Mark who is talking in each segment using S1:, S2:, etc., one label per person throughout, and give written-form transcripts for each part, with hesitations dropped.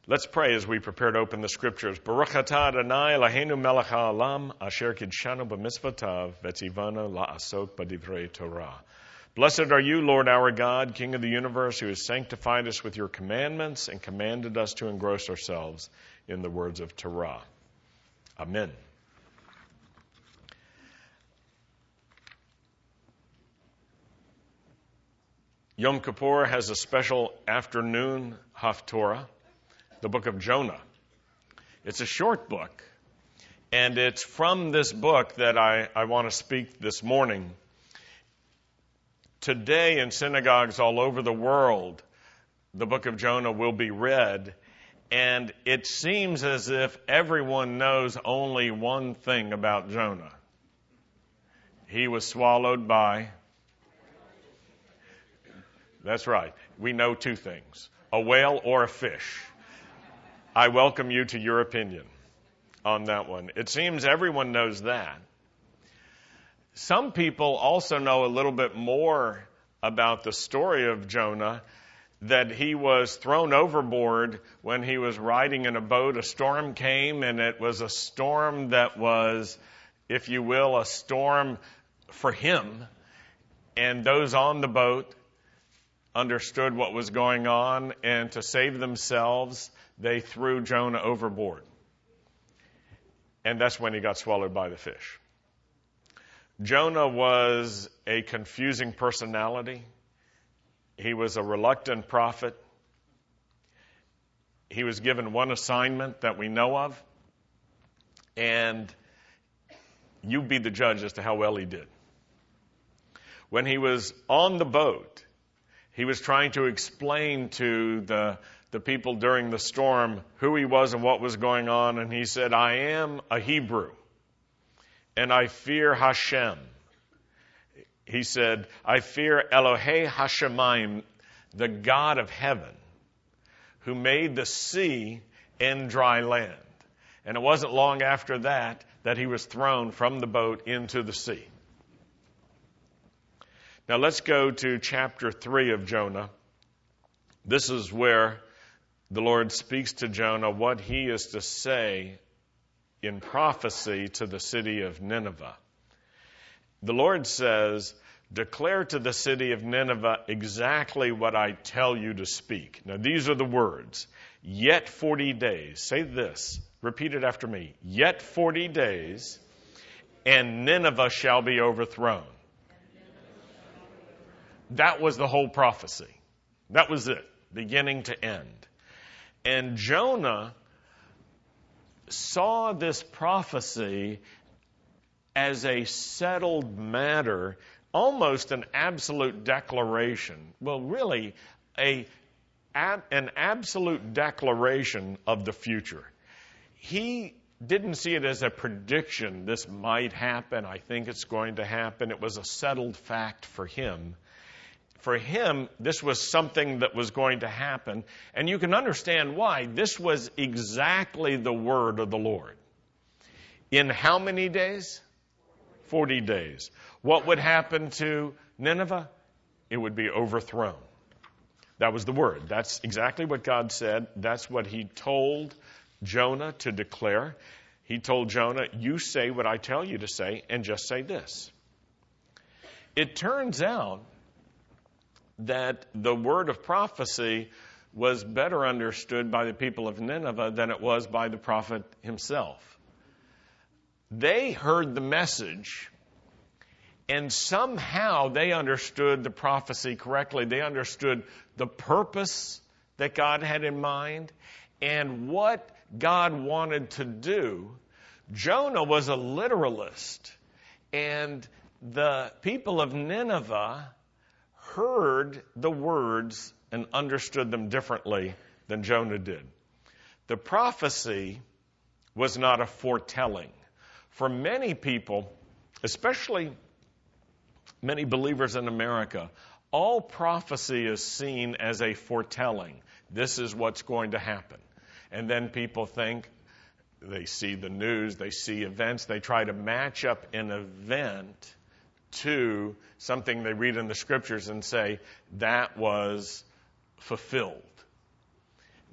S1: Let's pray as we prepare to open the scriptures. Baruch atah Adonai Eloheinu melech ha'olam asher kidshanu b'mitzvotav v'tzivanu la'asok b'divrei Torah. Blessed are you, Lord our God, King of the universe, who has sanctified us with your commandments and commanded us to engross ourselves in the words of Torah. Amen. Yom Kippur has a special afternoon haftorah, the book of Jonah. It's a short book, and it's from this book that I want to speak this morning. Today in synagogues all over the world, the book of Jonah will be read, and it seems as if everyone knows only one thing about Jonah. He was swallowed by... That's right. We know two things, a whale or a fish. I welcome you to your opinion on that one. It seems everyone knows that. Some people also know a little bit more about the story of Jonah, that he was thrown overboard when he was riding in a boat. A storm came, and it was a storm that was, if you will, a storm for him. And those on the boat understood what was going on, and to save themselves, they threw Jonah overboard. And that's when he got swallowed by the fish. Jonah was a confusing personality. He was a reluctant prophet. He was given one assignment that we know of, and you be the judge as to how well he did. When he was on the boat, he was trying to explain to the people during the storm who he was and what was going on, and he said, I am a Hebrew, and I fear Hashem. He said, I fear Elohei Hashemayim, the God of heaven, who made the sea and dry land. And it wasn't long after that he was thrown from the boat into the sea. Now let's go to chapter 3 of Jonah. This is where the Lord speaks to Jonah what he is to say in prophecy to the city of Nineveh. The Lord says, declare to the city of Nineveh exactly what I tell you to speak. Now these are the words. Yet 40 days. Say this. Repeat it after me. Yet 40 days, and Nineveh shall be overthrown. That was the whole prophecy. That was it, beginning to end. And Jonah saw this prophecy as a settled matter, almost an absolute declaration. Well, really, an absolute declaration of the future. He didn't see it as a prediction. This might happen. I think it's going to happen. It was a settled fact for him. For him, this was something that was going to happen. And you can understand why. This was exactly the word of the Lord. In how many days? 40 days. What would happen to Nineveh? It would be overthrown. That was the word. That's exactly what God said. That's what he told Jonah to declare. He told Jonah, you say what I tell you to say, and just say this. It turns out that the word of prophecy was better understood by the people of Nineveh than it was by the prophet himself. They heard the message, and somehow they understood the prophecy correctly. They understood the purpose that God had in mind and what God wanted to do. Jonah was a literalist, and the people of Nineveh heard the words and understood them differently than Jonah did. The prophecy was not a foretelling. For many people, especially many believers in America, all prophecy is seen as a foretelling. This is what's going to happen. And then people think, they see the news, they see events, they try to match up an event to something they read in the scriptures and say, that was fulfilled.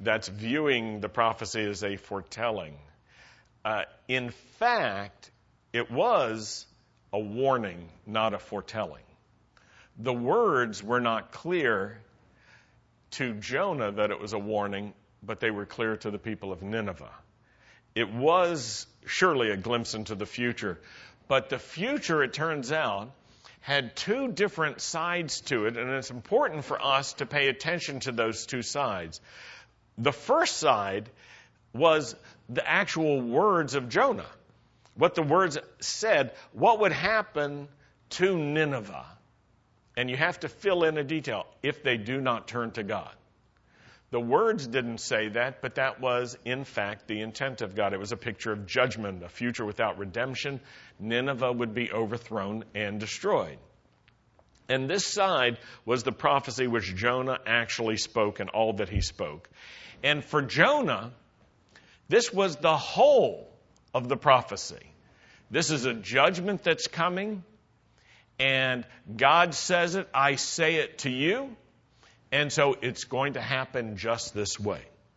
S1: that's viewing the prophecy as a foretelling. In fact, it was a warning, not a foretelling. The words were not clear to Jonah that it was a warning, but they were clear to the people of Nineveh. It was surely a glimpse into the future, but the future, it turns out, had two different sides to it, and it's important for us to pay attention to those two sides. The first side was the actual words of Jonah. What the words said, what would happen to Nineveh. And you have to fill in a detail, if they do not turn to God. The words didn't say that, but that was, in fact, the intent of God. It was a picture of judgment, a future without redemption. Nineveh would be overthrown and destroyed. And this side was the prophecy which Jonah actually spoke and all that he spoke. And for Jonah, this was the whole of the prophecy. This is a judgment that's coming. And God says it, I say it to you, and so it's going to happen just this way.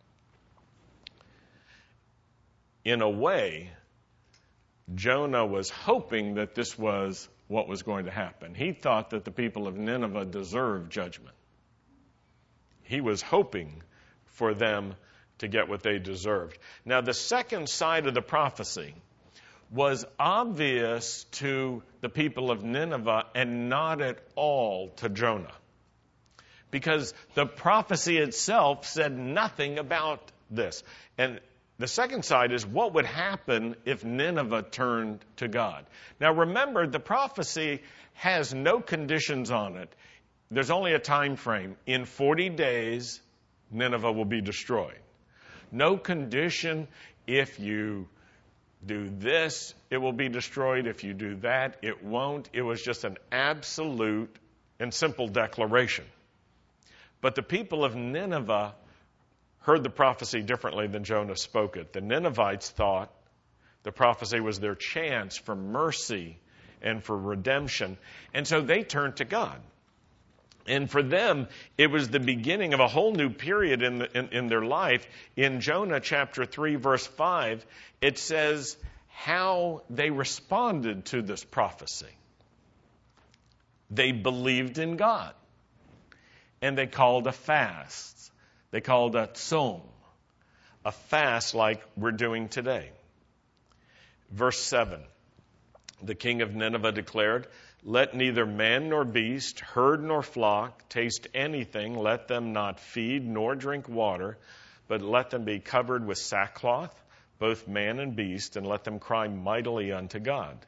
S1: In a way, Jonah was hoping that this was what was going to happen. He thought that the people of Nineveh deserved judgment. He was hoping for them to get what they deserved. Now, the second side of the prophecy was obvious to the people of Nineveh and not at all to Jonah. Because the prophecy itself said nothing about this. And the second side is what would happen if Nineveh turned to God. Now remember, the prophecy has no conditions on it. There's only a time frame. In 40 days, Nineveh will be destroyed. No condition. If you do this, it will be destroyed. If you do that, it won't. It was just an absolute and simple declaration. But the people of Nineveh heard the prophecy differently than Jonah spoke it. The Ninevites thought the prophecy was their chance for mercy and for redemption. And so they turned to God. And for them, it was the beginning of a whole new period in their life. In Jonah chapter 3, verse 5, it says how they responded to this prophecy. They believed in God. And they called a fast. They called a tzom, a fast like we're doing today. Verse 7, the king of Nineveh declared, let neither man nor beast, herd nor flock, taste anything. Let them not feed nor drink water, but let them be covered with sackcloth, both man and beast, and let them cry mightily unto God.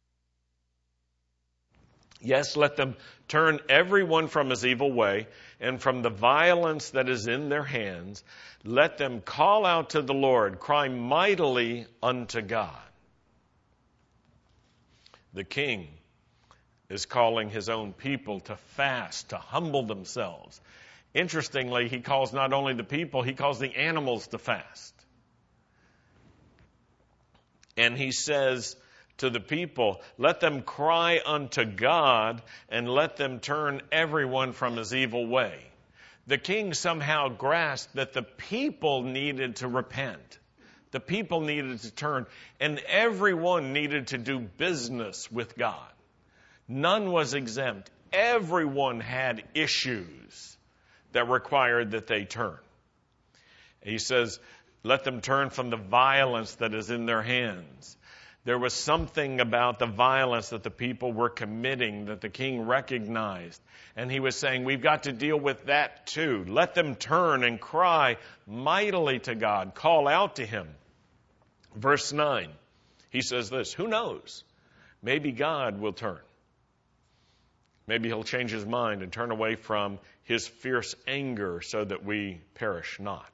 S1: Yes, let them turn everyone from his evil way and from the violence that is in their hands. Let them call out to the Lord, cry mightily unto God. The king is calling his own people to fast, to humble themselves. Interestingly, he calls not only the people, he calls the animals to fast. And he says to the people, let them cry unto God and let them turn everyone from his evil way. The king somehow grasped that the people needed to repent. The people needed to turn, and everyone needed to do business with God. None was exempt. Everyone had issues that required that they turn. He says, let them turn from the violence that is in their hands. There was something about the violence that the people were committing that the king recognized. And he was saying, we've got to deal with that too. Let them turn and cry mightily to God. Call out to him. Verse 9, he says this, who knows? Maybe God will turn. Maybe he'll change his mind and turn away from his fierce anger so that we perish not.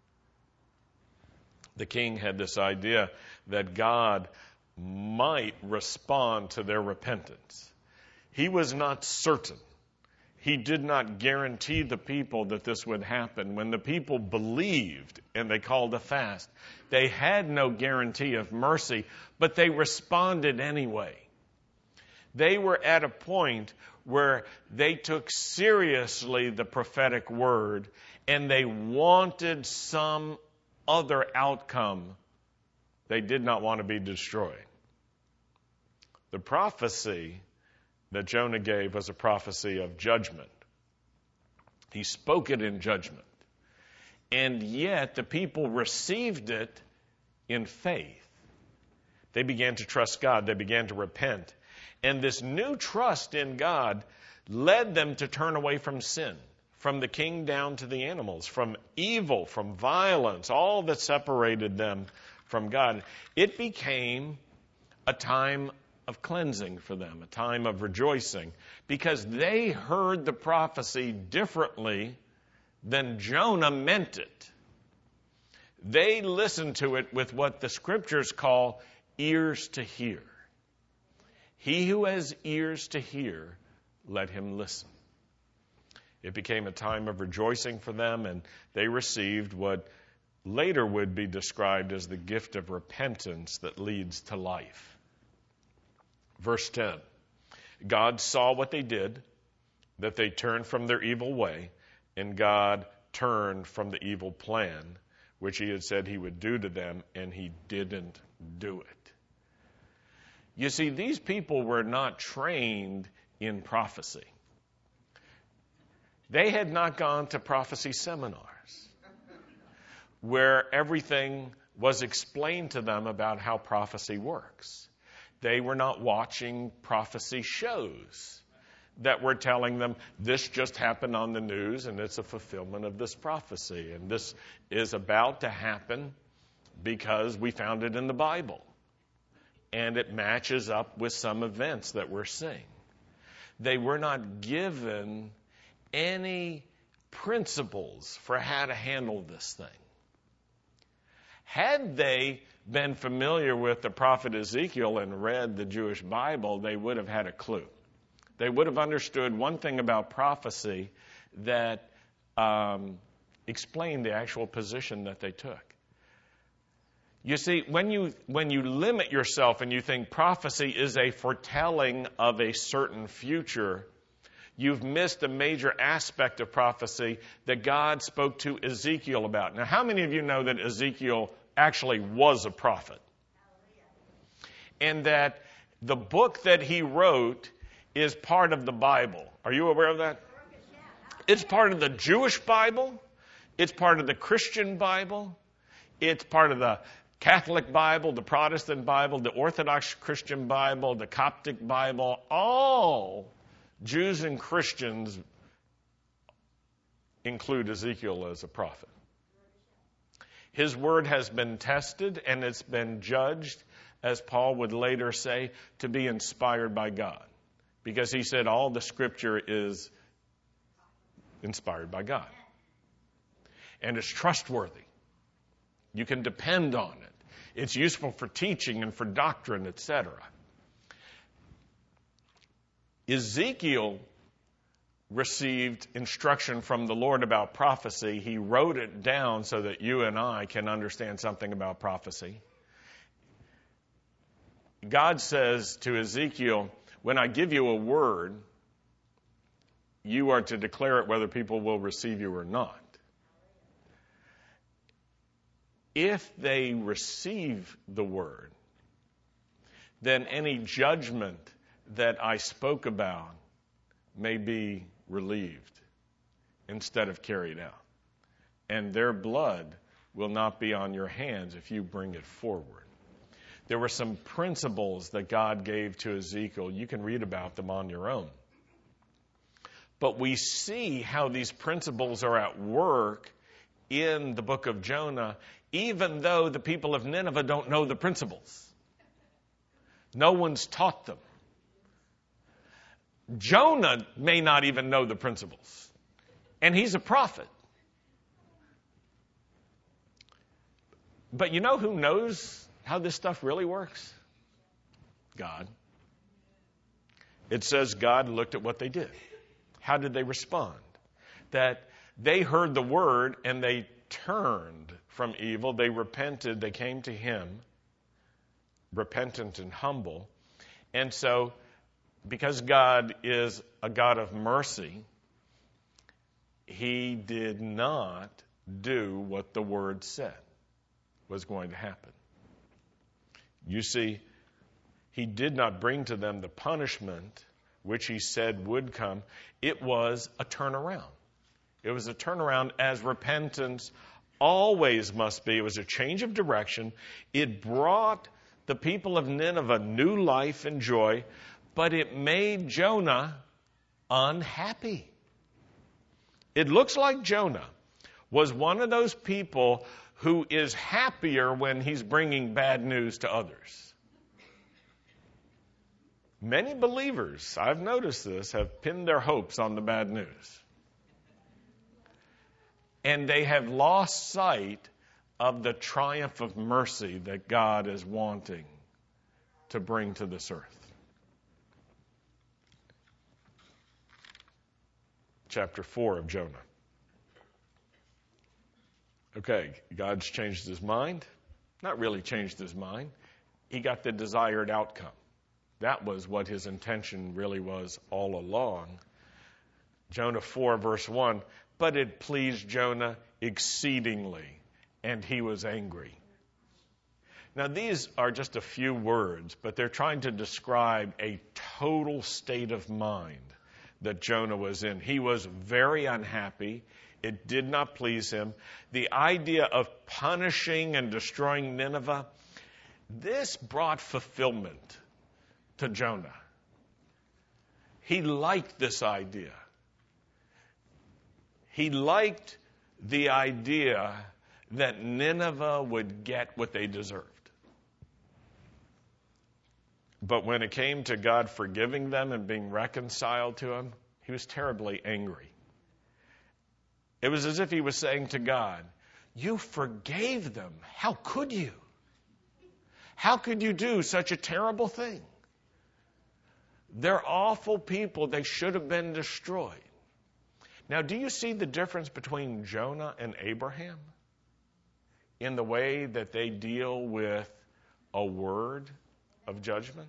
S1: The king had this idea that God might respond to their repentance. He was not certain. He did not guarantee the people that this would happen. When the people believed and they called a fast, they had no guarantee of mercy, but they responded anyway. They were at a point where they took seriously the prophetic word and they wanted some other outcome. They did not want to be destroyed. The prophecy that Jonah gave was a prophecy of judgment. He spoke it in judgment. And yet the people received it in faith. They began to trust God. They began to repent. And this new trust in God led them to turn away from sin, from the king down to the animals, from evil, from violence, all that separated them from God. It became a time of cleansing for them, a time of rejoicing, because they heard the prophecy differently than Jonah meant it. They listened to it with what the scriptures call ears to hear. He who has ears to hear, let him listen. It became a time of rejoicing for them, and they received what later would be described as the gift of repentance that leads to life. Verse 10, God saw what they did, that they turned from their evil way, and God turned from the evil plan, which he had said he would do to them, and he didn't do it. You see, these people were not trained in prophecy. They had not gone to prophecy seminars where everything was explained to them about how prophecy works. They were not watching prophecy shows that were telling them this just happened on the news and it's a fulfillment of this prophecy. And this is about to happen because we found it in the Bible. And it matches up with some events that we're seeing. They were not given any principles for how to handle this thing. Had they been familiar with the prophet Ezekiel and read the Jewish Bible, they would have had a clue. They would have understood one thing about prophecy that explained the actual position that they took. You see, when you limit yourself and you think prophecy is a foretelling of a certain future, you've missed a major aspect of prophecy that God spoke to Ezekiel about. Now, how many of you know that Ezekiel actually was a prophet? And that the book that he wrote is part of the Bible. Are you aware of that? It's part of the Jewish Bible. It's part of the Christian Bible. It's part of the Catholic Bible, the Protestant Bible, the Orthodox Christian Bible, the Coptic Bible. All Jews and Christians include Ezekiel as a prophet. His word has been tested and it's been judged, as Paul would later say, to be inspired by God. Because he said all the scripture is inspired by God. And it's trustworthy. You can depend on it. It's useful for teaching and for doctrine, etc. Ezekiel received instruction from the Lord about prophecy. He wrote it down so that you and I can understand something about prophecy. God says to Ezekiel, when I give you a word, you are to declare it whether people will receive you or not. If they receive the word, then any judgment that I spoke about may be relieved instead of carried out. And their blood will not be on your hands if you bring it forward. There were some principles that God gave to Ezekiel. You can read about them on your own. But we see how these principles are at work in the book of Jonah, even though the people of Nineveh don't know the principles. No one's taught them. Jonah may not even know the principles. And he's a prophet. But you know who knows how this stuff really works? God. It says God looked at what they did. How did they respond? That they heard the word and they turned from evil. They repented. They came to him, repentant and humble. And so, because God is a God of mercy, he did not do what the word said was going to happen. You see, he did not bring to them the punishment which he said would come. It was a turnaround. It was a turnaround, as repentance always must be. It was a change of direction. It brought the people of Nineveh new life and joy, but it made Jonah unhappy. It looks like Jonah was one of those people who is happier when he's bringing bad news to others. Many believers, I've noticed this, have pinned their hopes on the bad news. And they have lost sight of the triumph of mercy that God is wanting to bring to this earth. Chapter 4 of Jonah. Okay, God's changed his mind. Not really changed his mind. He got the desired outcome. That was what his intention really was all along. Jonah 4, verse 1, but it pleased Jonah exceedingly, and he was angry. Now, these are just a few words, but they're trying to describe a total state of mind that Jonah was in. He was very unhappy. It did not please him. The idea of punishing and destroying Nineveh, this brought fulfillment to Jonah. He liked this idea. He liked the idea that Nineveh would get what they deserved. But when it came to God forgiving them and being reconciled to him, he was terribly angry. It was as if he was saying to God, you forgave them. How could you? How could you do such a terrible thing? They're awful people. They should have been destroyed. Now, do you see the difference between Jonah and Abraham in the way that they deal with a word of judgment?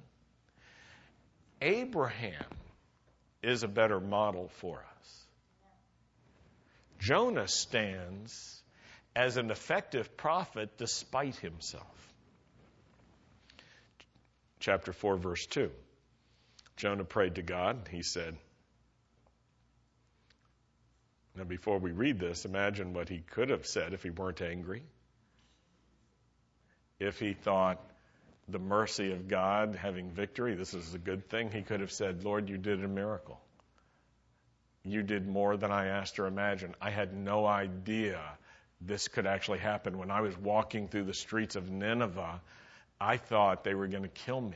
S1: Abraham is a better model for us. Jonah stands as an effective prophet despite himself. Chapter 4, verse 2. Jonah prayed to God. He said, now before we read this, imagine what he could have said if he weren't angry. If he thought the mercy of God having victory, this is a good thing, he could have said, Lord, you did a miracle. You did more than I asked or imagined. I had no idea this could actually happen. When I was walking through the streets of Nineveh, I thought they were going to kill me.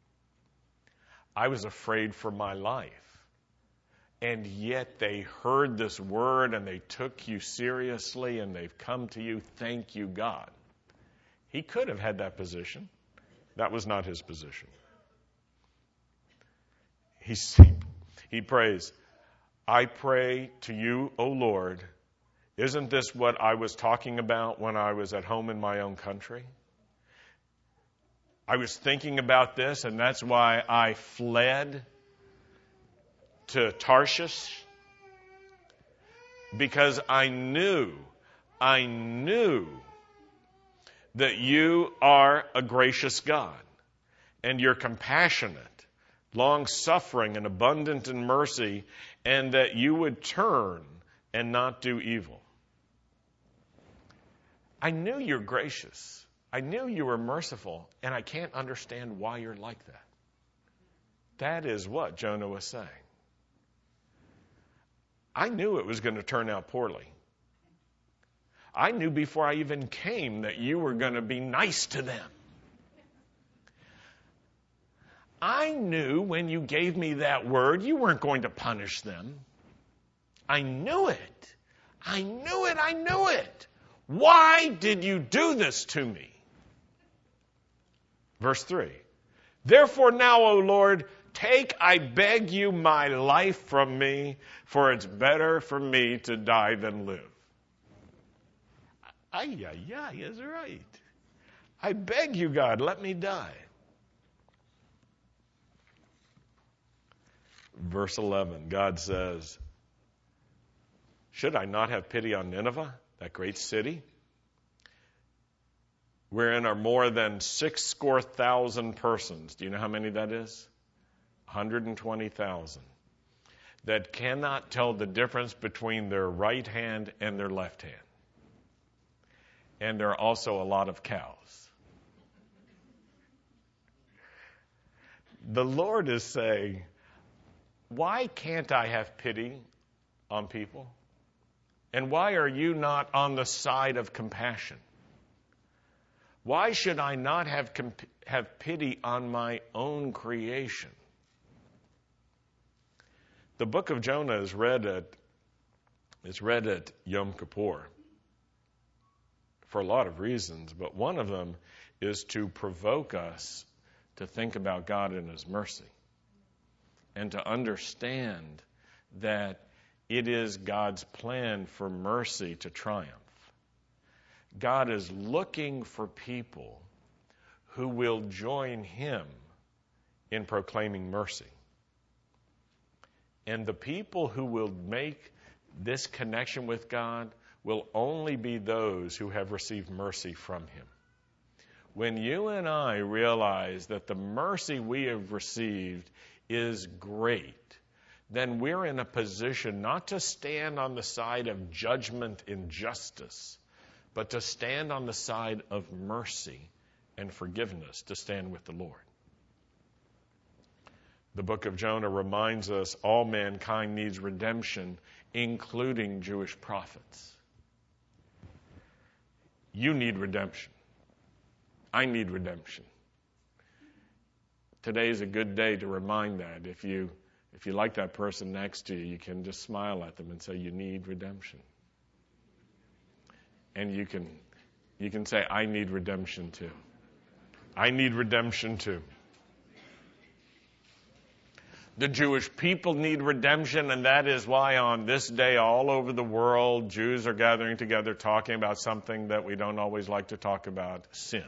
S1: I was afraid for my life. And yet they heard this word and they took you seriously and they've come to you. Thank you, God. He could have had that position. That was not his position. He prays, I pray to you, O Lord, isn't this what I was talking about when I was at home in my own country? I was thinking about this, and that's why I fled to Tarshish, because I knew that you are a gracious God, and you're compassionate, long-suffering, and abundant in mercy, and that you would turn and not do evil. I knew you're gracious. I knew you were merciful, and I can't understand why you're like that. That is what Jonah was saying. I knew it was going to turn out poorly. I knew before I even came that you were going to be nice to them. I knew when you gave me that word, you weren't going to punish them. I knew it. I knew it. I knew it. Why did you do this to me? Verse 3. Therefore now, O Lord, take, I beg you, my life from me, for it's better for me to die than live. Is right. I beg you, God, let me die. Verse 11, God says, Should I not have pity on Nineveh, that great city, wherein are more than 6,000 persons? Do you know how many that is? 120,000. That cannot tell the difference between their right hand and their left hand. And there are also a lot of cows. The Lord is saying, why can't I have pity on people? And why are you not on the side of compassion? Why should I not have pity on my own creation? The book of Jonah is read at Yom Kippur for a lot of reasons, but one of them is to provoke us to think about God and His mercy and to understand that it is God's plan for mercy to triumph. God is looking for people who will join Him in proclaiming mercy. And the people who will make this connection with God will only be those who have received mercy from Him. When you and I realize that the mercy we have received is great, then we're in a position not to stand on the side of judgment and justice, but to stand on the side of mercy and forgiveness, to stand with the Lord. The book of Jonah reminds us all mankind needs redemption, including Jewish prophets. You need redemption. I need redemption. Today is a good day to remind that. If you like that person next to you, you can just smile at them and say, you need redemption. And you can say, I need redemption too. I need redemption too. The Jewish people need redemption, and that is why on this day all over the world, Jews are gathering together talking about something that we don't always like to talk about, sin.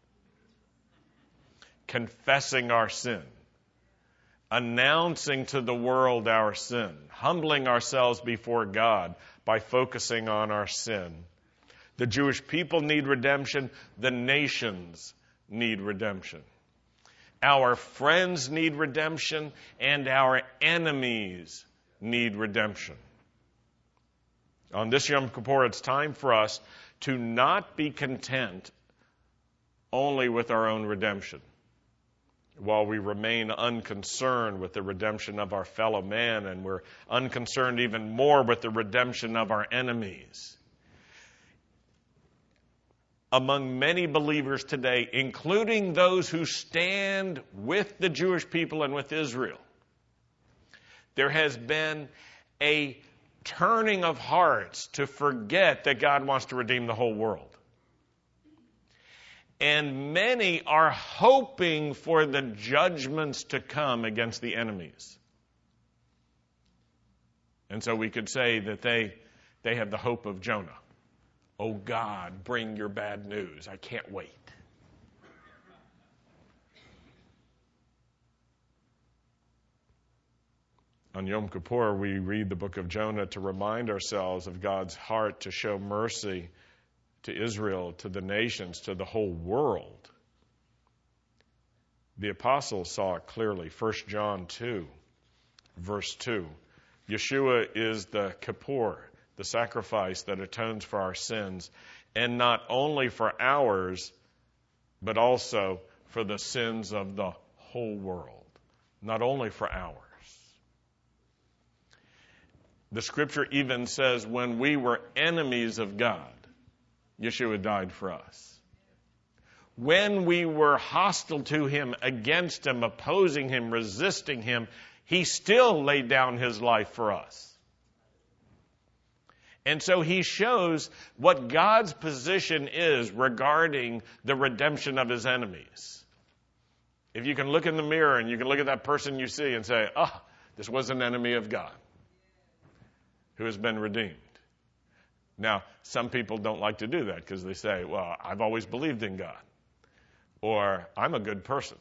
S1: Confessing our sin. Announcing to the world our sin. Humbling ourselves before God by focusing on our sin. The Jewish people need redemption. The nations need redemption. Our friends need redemption, and our enemies need redemption. On this Yom Kippur, it's time for us to not be content only with our own redemption, while we remain unconcerned with the redemption of our fellow man, and we're unconcerned even more with the redemption of our enemies. Among many believers today, including those who stand with the Jewish people and with Israel, there has been a turning of hearts to forget that God wants to redeem the whole world. And many are hoping for the judgments to come against the enemies. And so we could say that they have the hope of Jonah. Oh God, bring your bad news. I can't wait. On Yom Kippur, we read the book of Jonah to remind ourselves of God's heart to show mercy to Israel, to the nations, to the whole world. The apostles saw it clearly. 1 John 2, verse 2. Yeshua is the Kippur, the sacrifice that atones for our sins, and not only for ours, but also for the sins of the whole world. Not only for ours. The scripture even says when we were enemies of God, Yeshua died for us. When we were hostile to Him, against Him, opposing Him, resisting Him, He still laid down His life for us. And so He shows what God's position is regarding the redemption of His enemies. If you can look in the mirror and you can look at that person you see and say, this was an enemy of God who has been redeemed. Now, some people don't like to do that because they say, well, I've always believed in God. Or, I'm a good person.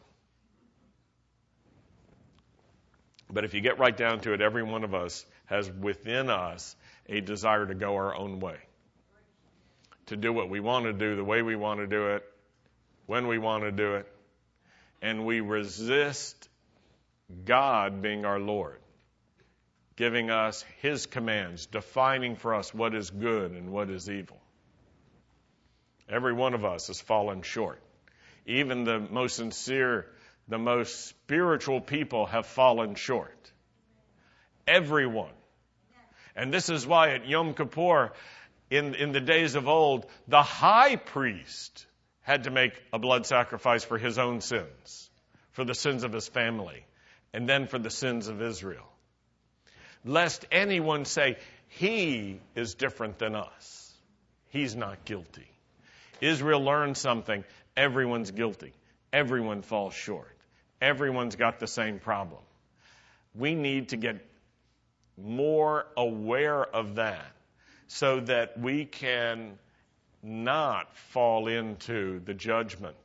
S1: But if you get right down to it, every one of us has within us a desire to go our own way, to do what we want to do, the way we want to do it, when we want to do it. And we resist God being our Lord, giving us His commands, defining for us what is good and what is evil. Every one of us has fallen short. Even the most sincere, the most spiritual people have fallen short. Everyone. And this is why at Yom Kippur, in the days of old, the high priest had to make a blood sacrifice for his own sins, for the sins of his family, and then for the sins of Israel. Lest anyone say, he is different than us. He's not guilty. Israel learned something. Everyone's guilty. Everyone falls short. Everyone's got the same problem. We need to get more aware of that so that we can not fall into the judgment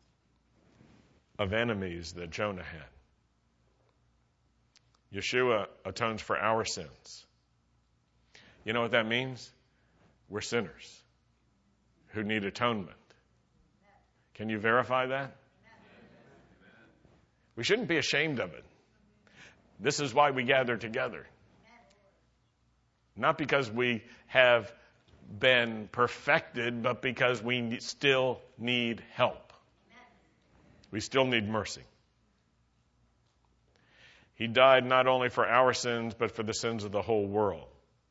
S1: of enemies that Jonah had. Yeshua atones for our sins. You know what that means? We're sinners who need atonement. Can you verify that? We shouldn't be ashamed of it. This is why we gather together. Not because we have been perfected, but because we still need help. We still need mercy. He died not only for our sins, but for the sins of the whole world.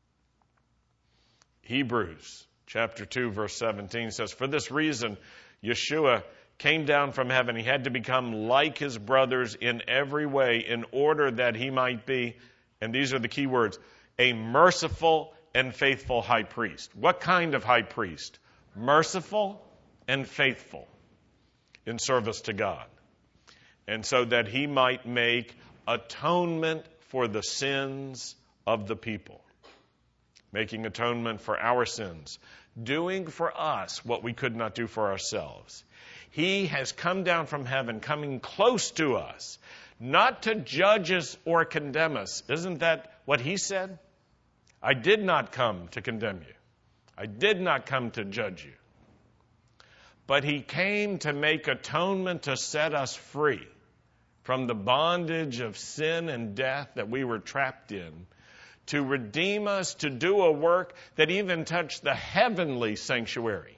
S1: Hebrews chapter 2, verse 17 says, for this reason, Yeshua came down from heaven. He had to become like his brothers in every way in order that he might be, and these are the key words, a merciful and faithful high priest. What kind of high priest? Merciful and faithful in service to God. And so that he might make atonement for the sins of the people. Making atonement for our sins. Doing for us what we could not do for ourselves. He has come down from heaven, coming close to us, not to judge us or condemn us. Isn't that what he said? I did not come to condemn you. I did not come to judge you. But he came to make atonement to set us free from the bondage of sin and death that we were trapped in, to redeem us, to do a work that even touched the heavenly sanctuary,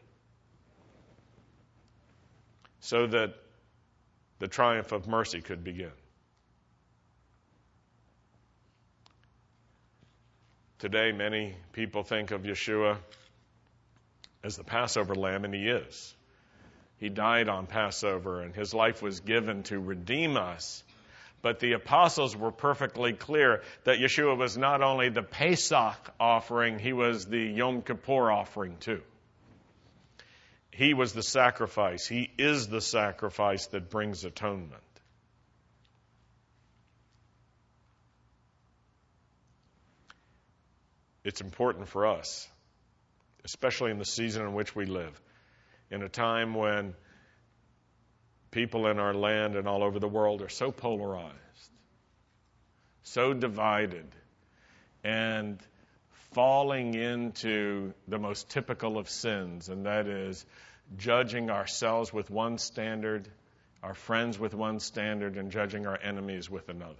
S1: so that the triumph of mercy could begin. Today, many people think of Yeshua as the Passover lamb, and he is. He died on Passover, and his life was given to redeem us. But the apostles were perfectly clear that Yeshua was not only the Pesach offering, he was the Yom Kippur offering too. He was the sacrifice. He is the sacrifice that brings atonement. It's important for us, especially in the season in which we live, in a time when people in our land and all over the world are so polarized, so divided, and falling into the most typical of sins, and that is judging ourselves with one standard, our friends with one standard, and judging our enemies with another.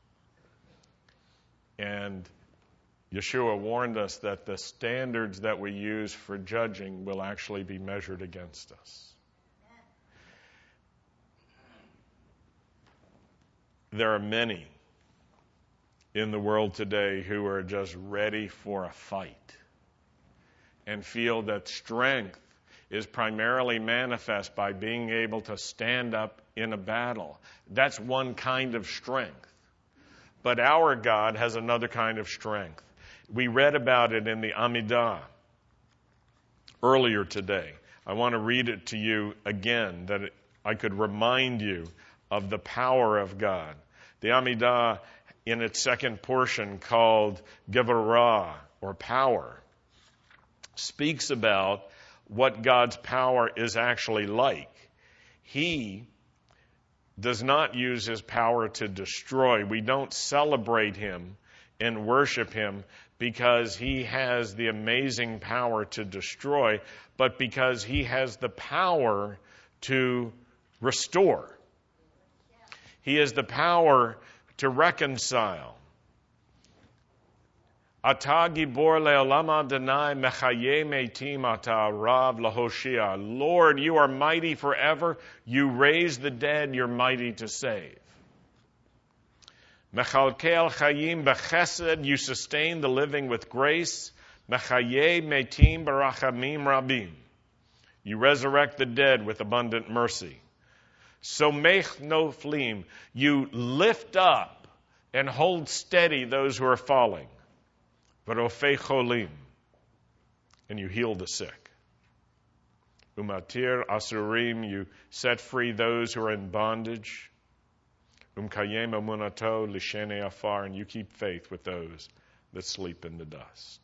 S1: And Yeshua warned us that the standards that we use for judging will actually be measured against us. There are many in the world today who are just ready for a fight and feel that strength is primarily manifest by being able to stand up in a battle. That's one kind of strength. But our God has another kind of strength. We read about it in the Amidah earlier today. I want to read it to you again, that I could remind you of the power of God. The Amidah, in its second portion called Gevarah, or power, speaks about what God's power is actually like. He does not use his power to destroy. We don't celebrate him and worship him because he has the amazing power to destroy, but because he has the power to restore. He has the power to reconcile. Ata gibor le'olam Adonai mechaye metim ata rav lahoshia. Lord, you are mighty forever. You raise the dead. You're mighty to save. Mechalkel chayim bechesed. You sustain the living with grace. Mechaye metim barachamim rabim. You resurrect the dead with abundant mercy. Somech noflim. You lift up and hold steady those who are falling. V'rofei cholim, and you heal the sick. Umatir asurim, you set free those who are in bondage. Umkayem amunato lishene afar, and you keep faith with those that sleep in the dust.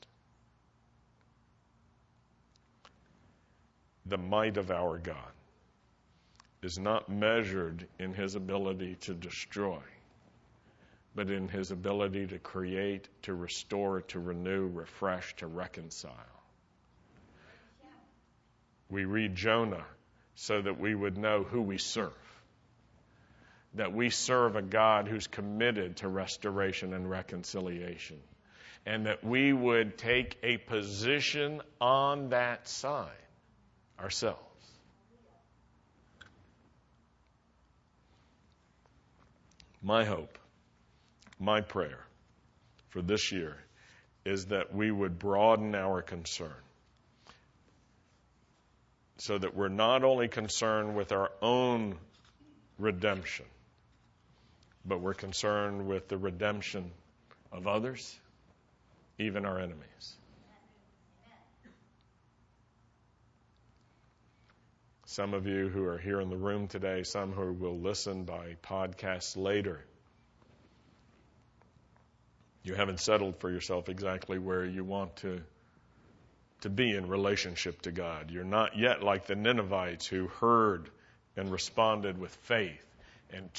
S1: The might of our God is not measured in his ability to destroy, but in his ability to create, to restore, to renew, refresh, to reconcile. We read Jonah so that we would know who we serve. That we serve a God who's committed to restoration and reconciliation. And that we would take a position on that side ourselves. My hope, my prayer for this year is that we would broaden our concern so that we're not only concerned with our own redemption, but we're concerned with the redemption of others, even our enemies. Some of you who are here in the room today, some who will listen by podcasts later, you haven't settled for yourself exactly where you want to be in relationship to God. You're not yet like the Ninevites who heard and responded with faith and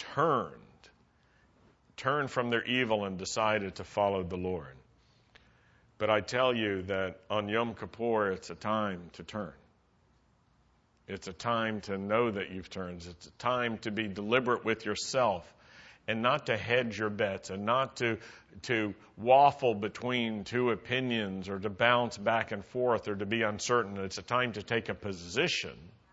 S1: turned from their evil and decided to follow the Lord. But I tell you that on Yom Kippur, it's a time to turn. It's a time to know that you've turned. It's a time to be deliberate with yourself and not to hedge your bets and not to waffle between two opinions or to bounce back and forth or to be uncertain. It's a time to take a position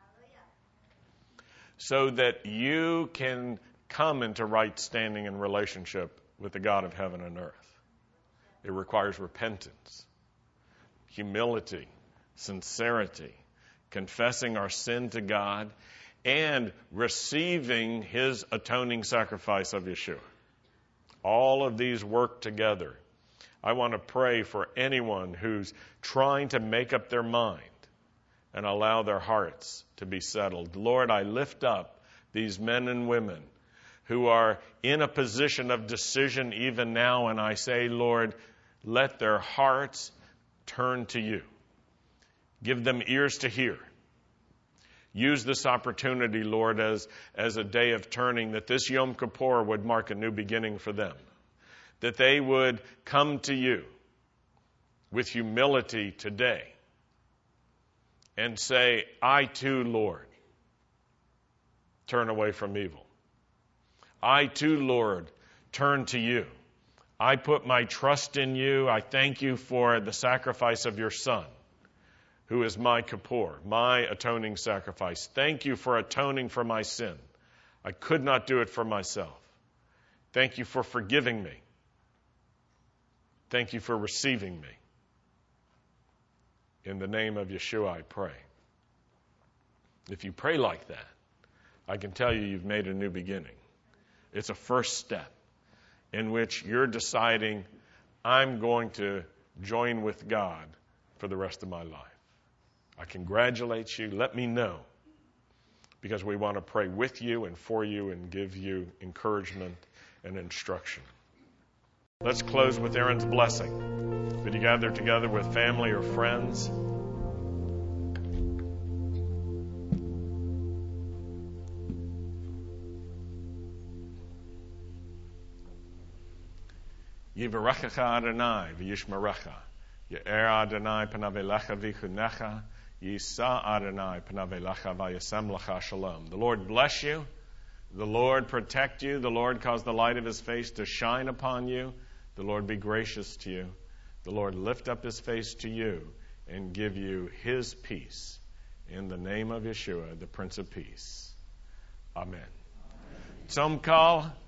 S1: so that you can come into right standing and relationship with the God of heaven and earth. It requires repentance, humility, sincerity, confessing our sin to God, and receiving his atoning sacrifice of Yeshua. All of these work together. I want to pray for anyone who's trying to make up their mind and allow their hearts to be settled. Lord, I lift up these men and women who are in a position of decision even now, and I say, Lord, let their hearts turn to you. Give them ears to hear. Use this opportunity, Lord, as a day of turning, that this Yom Kippur would mark a new beginning for them. That they would come to you with humility today and say, I too, Lord, turn away from evil. I too, Lord, turn to you. I put my trust in you. I thank you for the sacrifice of your Son, who is my Kippur, my atoning sacrifice. Thank you for atoning for my sin. I could not do it for myself. Thank you for forgiving me. Thank you for receiving me. In the name of Yeshua, I pray. If you pray like that, I can tell you you've made a new beginning. It's a first step in which you're deciding, I'm going to join with God for the rest of my life. I congratulate you. Let me know, because we want to pray with you and for you and give you encouragement and instruction. Let's close with Aaron's blessing. Would you gather together with family or friends? Yivarechecha Adonai v'yishmerecha. Ye'er Adonai panav elecha v'chunecha. Yisa Adonai panav elecha v'yasem lecha shalom. The Lord bless you. The Lord protect you. The Lord cause the light of his face to shine upon you. The Lord be gracious to you. The Lord lift up his face to you and give you his peace. In the name of Yeshua, the Prince of Peace. Amen. Tzom Kal.